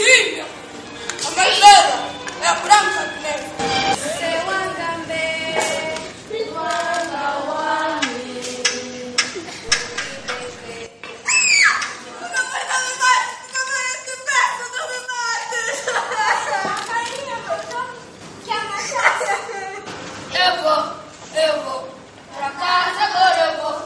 Sim, meu. A mais velha é a Branca de Neve. Eu vou pra casa, agora eu vou.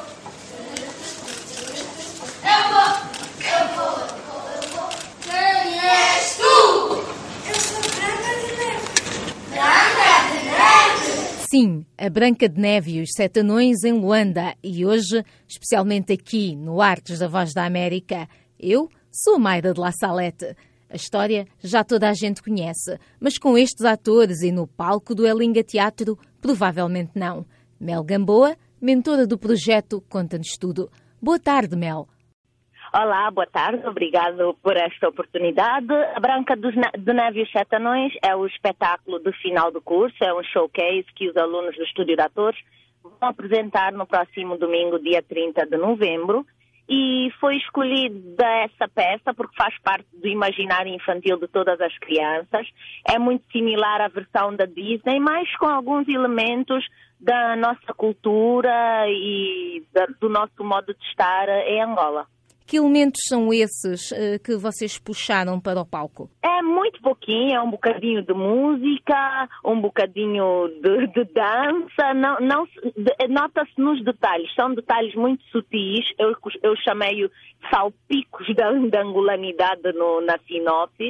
Eu vou. Quem és tu? Eu sou Branca de Neve. Branca de Neve? Sim, a Branca de Neve e os Sete Anões em Luanda. E hoje, especialmente aqui no Artes da Voz da América, eu sou Mayra de La Salette. A história já toda a gente conhece, mas com estes atores e no palco do Elinga Teatro, provavelmente não. Mel Gamboa, mentora do projeto, conta-nos tudo. Boa tarde, Mel. Olá, boa tarde, obrigado por esta oportunidade. A Branca de Neve e os Sete Anões é o espetáculo de final do curso, é um showcase que os alunos do Estúdio de Atores vão apresentar no próximo domingo, dia 30 de novembro. E foi escolhida essa peça porque faz parte do imaginário infantil de todas as crianças. É muito similar à versão da Disney, mas com alguns elementos da nossa cultura e do nosso modo de estar em Angola. Que elementos são esses que vocês puxaram para o palco? É muito pouquinho, é um bocadinho de música, um bocadinho de dança, nota-se nos detalhes, são detalhes muito sutis, eu chamei-o salpicos da angolanidade na sinopse,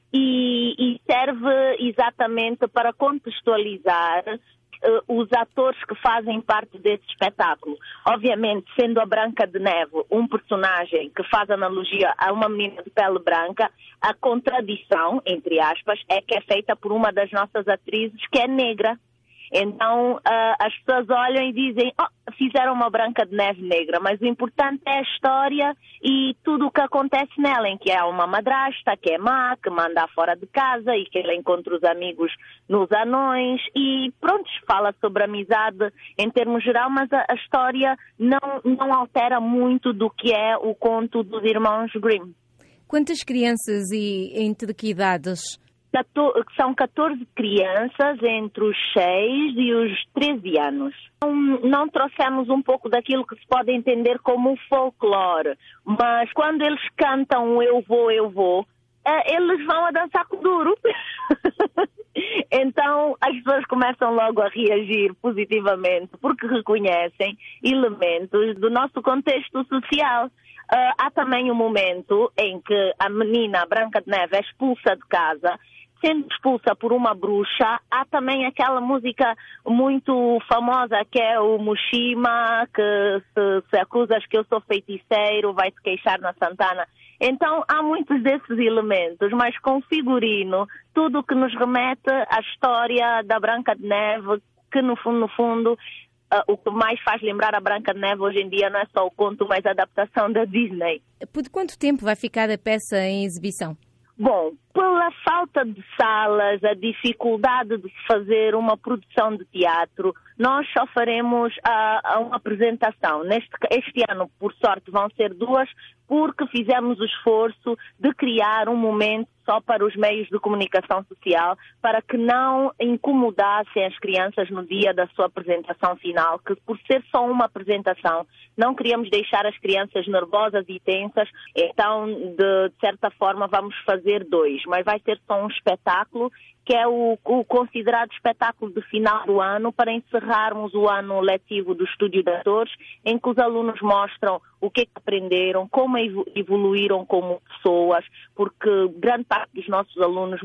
e serve exatamente para contextualizar os atores que fazem parte desse espetáculo. Obviamente, sendo a Branca de Neve um personagem que faz analogia a uma menina de pele branca, a contradição, entre aspas, é que é feita por uma das nossas atrizes que é negra. Então, as pessoas olham e dizem, fizeram uma Branca de Neve negra, mas o importante é a história e tudo o que acontece nela, em que é uma madrasta, que é má, que manda fora de casa e que ela encontra os amigos nos anões e pronto, fala sobre amizade em termos geral, mas a história não altera muito do que é o conto dos irmãos Grimm. Quantas crianças e entre que idades? São 14 crianças entre os 6 e os 13 anos. Não trouxemos um pouco daquilo que se pode entender como folclore, mas quando eles cantam eu vou, eles vão a dançar com duro. Então as pessoas começam logo a reagir positivamente porque reconhecem elementos do nosso contexto social. Há também um momento em que a menina Branca de Neve é expulsa de casa. Sendo expulsa por uma bruxa, há também aquela música muito famosa que é o Mushima, que se acusas que eu sou feiticeiro, vai te queixar na Santana. Então há muitos desses elementos, mas com figurino, tudo que nos remete à história da Branca de Neve, que no fundo, o que mais faz lembrar a Branca de Neve hoje em dia não é só o conto, mas a adaptação da Disney. Por quanto tempo vai ficar a peça em exibição? Bom, pela falta de salas, a dificuldade de se fazer uma produção de teatro, nós só faremos uma apresentação. Este ano, por sorte, vão ser 2, porque fizemos o esforço de criar um momento só para os meios de comunicação social, para que não incomodassem as crianças no dia da sua apresentação final, que por ser só uma apresentação, não queríamos deixar as crianças nervosas e tensas, então, de certa forma, vamos fazer 2, mas vai ser só um espetáculo, que é o considerado espetáculo de final do ano, para encerrarmos o ano letivo do Estúdio de Atores, em que os alunos mostram o que aprenderam, como evoluíram como pessoas, porque grande parte dos nossos alunos,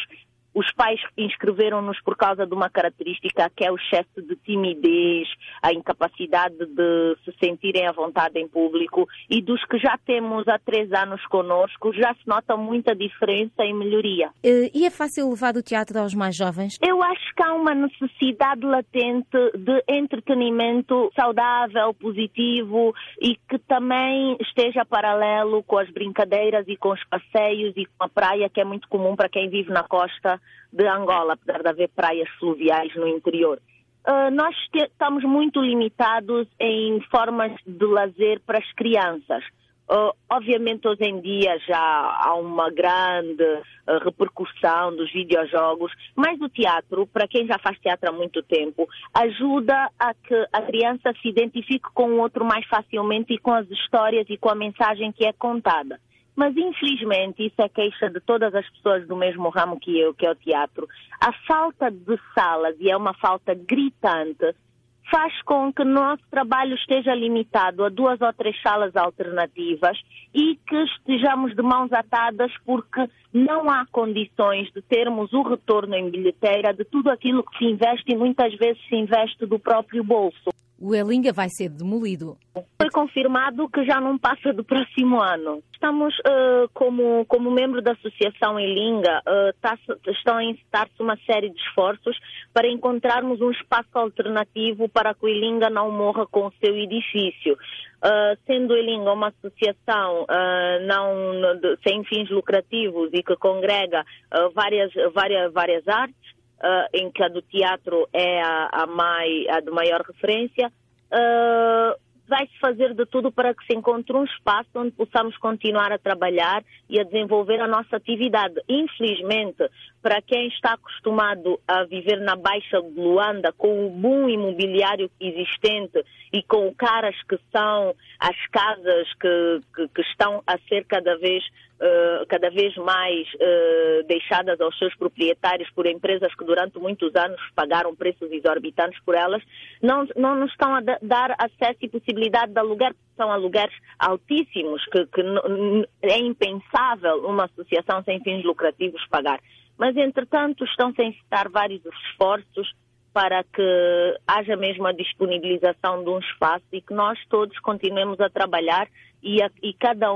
os pais inscreveram-nos por causa de uma característica que é o excesso de timidez, a incapacidade de se sentirem à vontade em público, e dos que já temos há 3 anos connosco, já se nota muita diferença e melhoria. E é fácil levar o teatro aos mais jovens? Eu acho que há uma necessidade latente de entretenimento saudável, positivo e que também esteja paralelo com as brincadeiras e com os passeios e com a praia, que é muito comum para quem vive na costa de Angola, apesar de haver praias fluviais no interior. Nós estamos muito limitados em formas de lazer para as crianças, Obviamente, hoje em dia já há uma grande repercussão dos videojogos, mas o teatro, para quem já faz teatro há muito tempo, ajuda a que a criança se identifique com o outro mais facilmente e com as histórias e com a mensagem que é contada. Mas, infelizmente, isso é queixa de todas as pessoas do mesmo ramo que eu, que é o teatro. A falta de salas, e é uma falta gritante, faz com que o nosso trabalho esteja limitado a 2 ou 3 salas alternativas e que estejamos de mãos atadas porque não há condições de termos o retorno em bilheteira de tudo aquilo que se investe e muitas vezes se investe do próprio bolso. O Elinga vai ser demolido. Foi confirmado que já não passa do próximo ano. Estamos, como membro da Associação Elinga, estão a incitar-se uma série de esforços para encontrarmos um espaço alternativo para que o Elinga não morra com o seu edifício. Sendo o Elinga uma associação sem fins lucrativos e que congrega várias artes, em que a do teatro é a de maior referência, vai-se fazer de tudo para que se encontre um espaço onde possamos continuar a trabalhar e a desenvolver a nossa atividade. Infelizmente, para quem está acostumado a viver na Baixa de Luanda, com o boom imobiliário existente e com caras que são as casas que estão a ser cada vez mais deixadas aos seus proprietários por empresas que durante muitos anos pagaram preços exorbitantes por elas, não nos estão a dar acesso e possibilidade de aluguer, são alugueres altíssimos, que é impensável uma associação sem fins lucrativos pagar. Mas, entretanto, estão-se a incitar vários esforços para que haja mesmo a disponibilização de um espaço e que nós todos continuemos a trabalhar e cada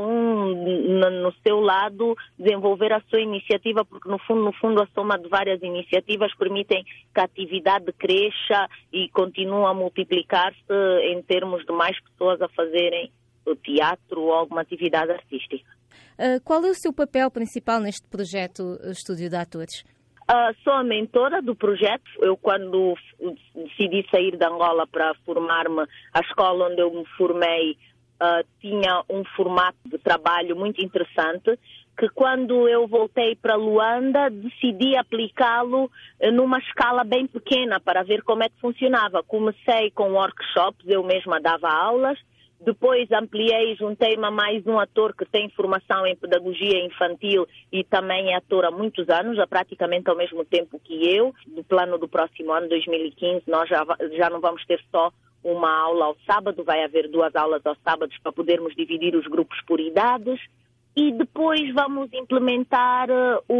um no seu lado desenvolver a sua iniciativa, porque no fundo a soma de várias iniciativas permitem que a atividade cresça e continue a multiplicar-se em termos de mais pessoas a fazerem o teatro ou alguma atividade artística. Qual é o seu papel principal neste projeto Estúdio de Atores? Sou a mentora do projeto. Eu, quando decidi sair de Angola para formar-me, a escola onde eu me formei tinha um formato de trabalho muito interessante, que quando eu voltei para Luanda decidi aplicá-lo numa escala bem pequena para ver como é que funcionava. Comecei com workshops, eu mesma dava aulas. Depois ampliei, juntei-me a mais um ator que tem formação em pedagogia infantil e também é ator há muitos anos, praticamente ao mesmo tempo que eu. No plano do próximo ano, 2015, nós já não vamos ter só uma aula ao sábado, vai haver 2 aulas aos sábados para podermos dividir os grupos por idades. E depois vamos implementar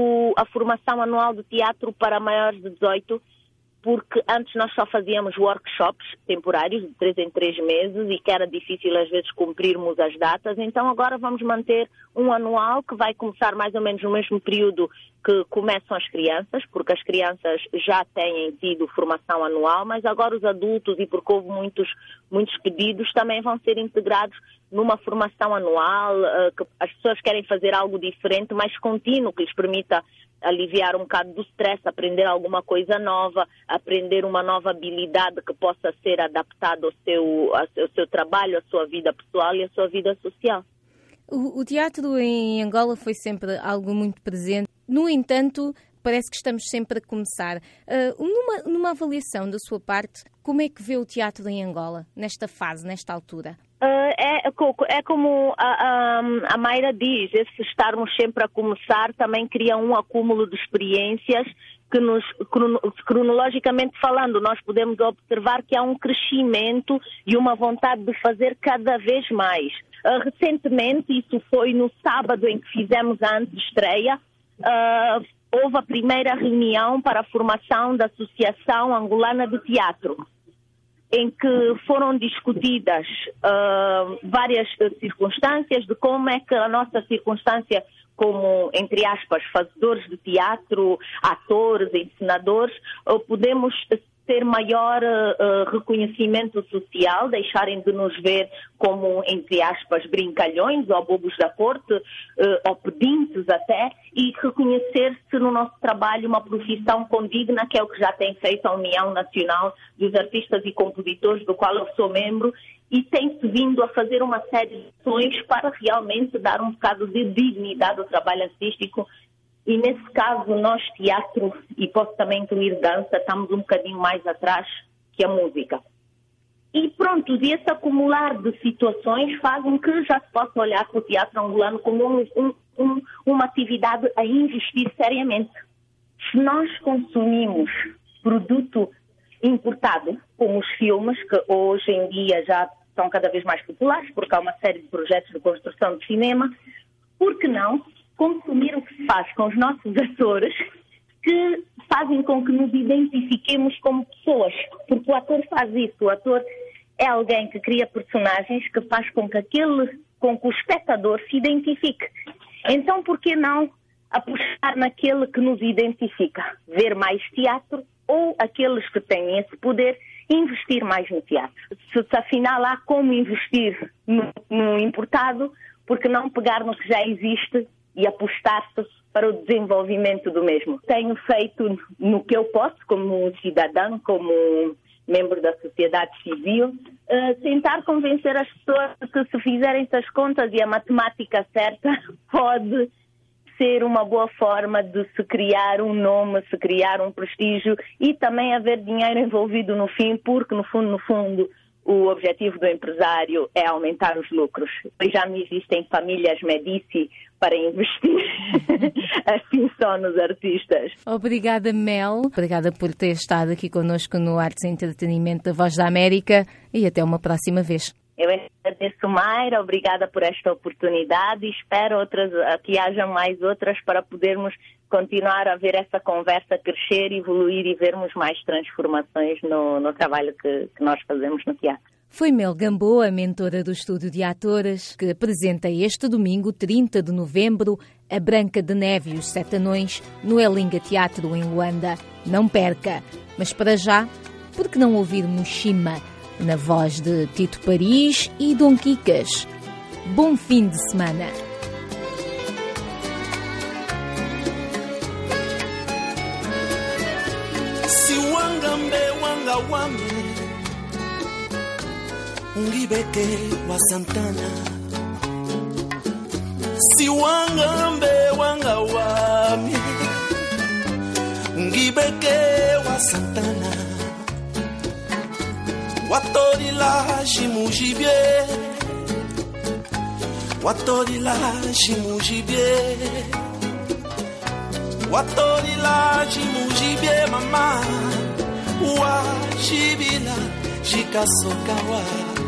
a formação anual de teatro para maiores de 18, porque antes nós só fazíamos workshops temporários de 3 em 3 meses e que era difícil às vezes cumprirmos as datas. Então agora vamos manter um anual que vai começar mais ou menos no mesmo período que começam as crianças, porque as crianças já têm tido formação anual, mas agora os adultos, e porque houve muitos pedidos, também vão ser integrados numa formação anual, que as pessoas querem fazer algo diferente, mais contínuo, que lhes permita aliviar um bocado do stress, aprender alguma coisa nova, aprender uma nova habilidade que possa ser adaptada ao seu trabalho, à sua vida pessoal e à sua vida social. O teatro em Angola foi sempre algo muito presente. No entanto, parece que estamos sempre a começar. Numa avaliação da sua parte, como é que vê o teatro em Angola, nesta fase, nesta altura? É como a Mayra diz, esse estarmos sempre a começar também cria um acúmulo de experiências que cronologicamente falando, nós podemos observar que há um crescimento e uma vontade de fazer cada vez mais. Recentemente, isso foi no sábado em que fizemos a antestreia, houve a primeira reunião para a formação da Associação Angolana de Teatro, em que foram discutidas várias circunstâncias de como é que a nossa circunstância como, entre aspas, fazedores de teatro, atores, encenadores, podemos ter maior reconhecimento social, deixarem de nos ver como, entre aspas, brincalhões ou bobos da corte, ou pedintes até, e reconhecer-se no nosso trabalho uma profissão condigna, que é o que já tem feito a União Nacional dos Artistas e Compositores, do qual eu sou membro, e tem-se vindo a fazer uma série de ações para realmente dar um bocado de dignidade ao trabalho artístico. E nesse caso, nós, teatro, e posso também incluir dança, estamos um bocadinho mais atrás que a música. E pronto, e esse acumular de situações fazem que já se possa olhar para o teatro angolano como uma atividade a investir seriamente. Se nós consumimos produto importado, como os filmes, que hoje em dia já são cada vez mais populares, porque há uma série de projetos de construção de cinema, por que não consumir o que se faz com os nossos atores, que fazem com que nos identifiquemos como pessoas? Porque o ator faz isso. O ator é alguém que cria personagens que faz com que o espectador se identifique. Então, por que não apostar naquele que nos identifica? Ver mais teatro, ou aqueles que têm esse poder, investir mais no teatro. Se afinal há como investir no importado, por que não pegar no que já existe e apostar-se para o desenvolvimento do mesmo? Tenho feito no que eu posso, como cidadã, como membro da sociedade civil, tentar convencer as pessoas que, se fizerem essas contas e a matemática certa, pode ser uma boa forma de se criar um nome, se criar um prestígio e também haver dinheiro envolvido no fim, porque no fundo, o objetivo do empresário é aumentar os lucros. E já me existem famílias Medici para investir assim só nos artistas. Obrigada, Mel. Obrigada por ter estado aqui connosco no Artes e Entretenimento da Voz da América e até uma próxima vez. Eu agradeço, Mayra, obrigada por esta oportunidade e espero que haja mais outras para podermos continuar a ver essa conversa crescer, evoluir e vermos mais transformações no trabalho que nós fazemos no teatro. Foi Mel Gamboa, mentora do Estúdio de Atores, que apresenta este domingo, 30 de novembro, A Branca de Neve e os Sete Anões, no Elinga Teatro, em Luanda. Não perca! Mas para já, por que não ouvir Mushima, na voz de Tito Paris e Dom Quicas? Bom fim de semana! Si wangambe wanga wame Ngibeke wa Santana, si wangambe wanga wame Ngibeke wa Santana, watorila jimujibie, watorila jimujibie, watorila jimujibie mama, wajibila jikasokawa,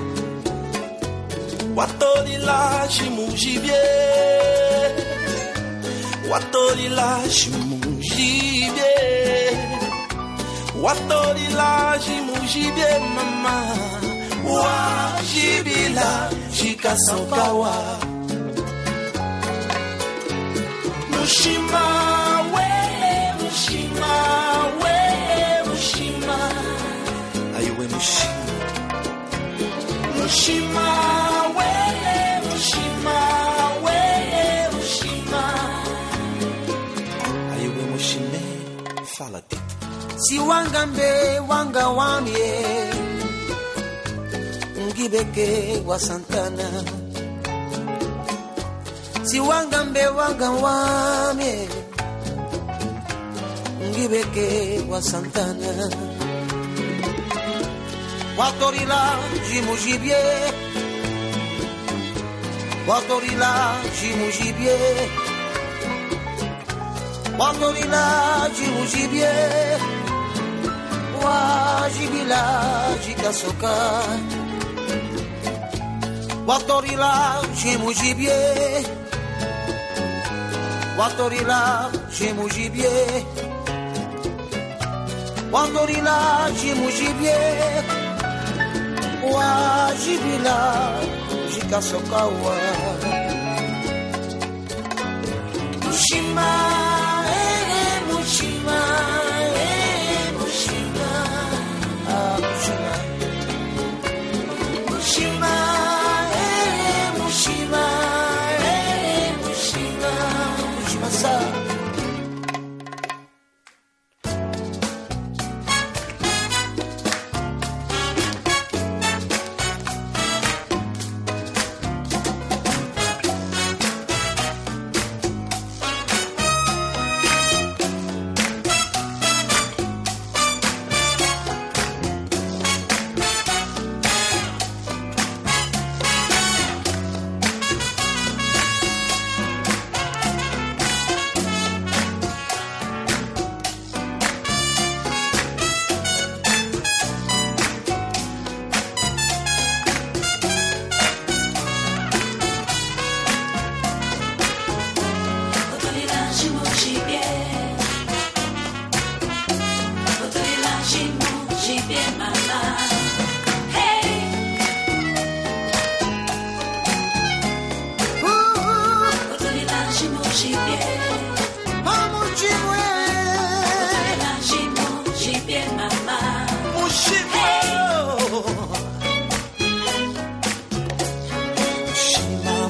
watorila jimujibie, watorila jimujibie, watorila jimujibie mama, wajibila jikasokawa. Mushima we, Mushima we, Mushima, ayuwe Mushima, Mushima we, Mushima we, Mushima, ayuwe Mushime, fala Tito. Si wangambe wanga wamie, Ngibeke wa Santana. Si wangambe wanga wamie, Ngibeke wa Santana. Watorila jimujibie, watorila jimujibie, watorila jimujibie, wajibila jikasoka, watorila jimujibie, watorila jimujibie, watorila jimujibie, wajibila jikasokawa. Mushima, Mushima, Mushima,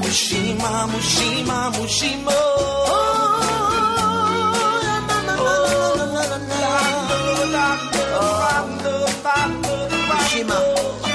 Mushima, Mushima, Mushima. Mushima.